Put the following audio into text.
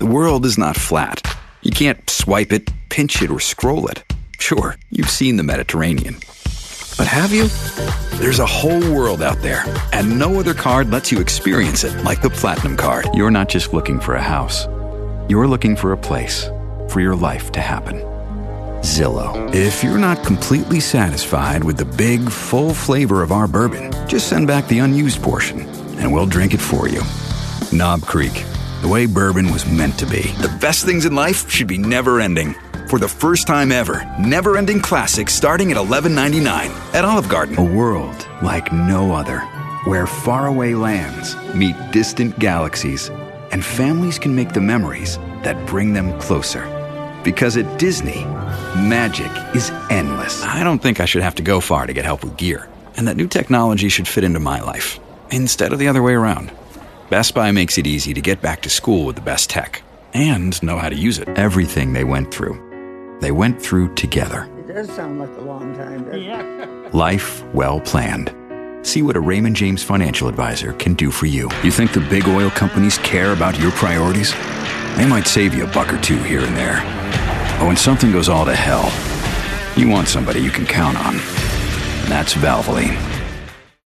world is not flat. You can't swipe it, pinch it, or scroll it. Sure, you've seen the Mediterranean. But have you? There's a whole world out there, and no other card lets you experience it like the Platinum Card. You're not just looking for a house. You're looking for a place for your life to happen. Zillow. If you're not completely satisfied with the big, full flavor of our bourbon, just send back the unused portion, and we'll drink it for you. Knob Creek. The way bourbon was meant to be. The best things in life should be never-ending. For the first time ever, never-ending classics starting at $11.99 at Olive Garden. A world like no other, where faraway lands meet distant galaxies, and families can make the memories that bring them closer. Because at Disney, magic is endless. I don't think I should have to go far to get help with gear, and that new technology should fit into my life, instead of the other way around. Best Buy makes it easy to get back to school with the best tech, and know how to use it. Everything they went through together. It does sound like a long time, doesn't it? Life well planned. See what a Raymond James financial advisor can do for you. You think the big oil companies care about your priorities? They might save you $1 or $2 here and there. But when something goes all to hell, you want somebody you can count on. And that's Valvoline.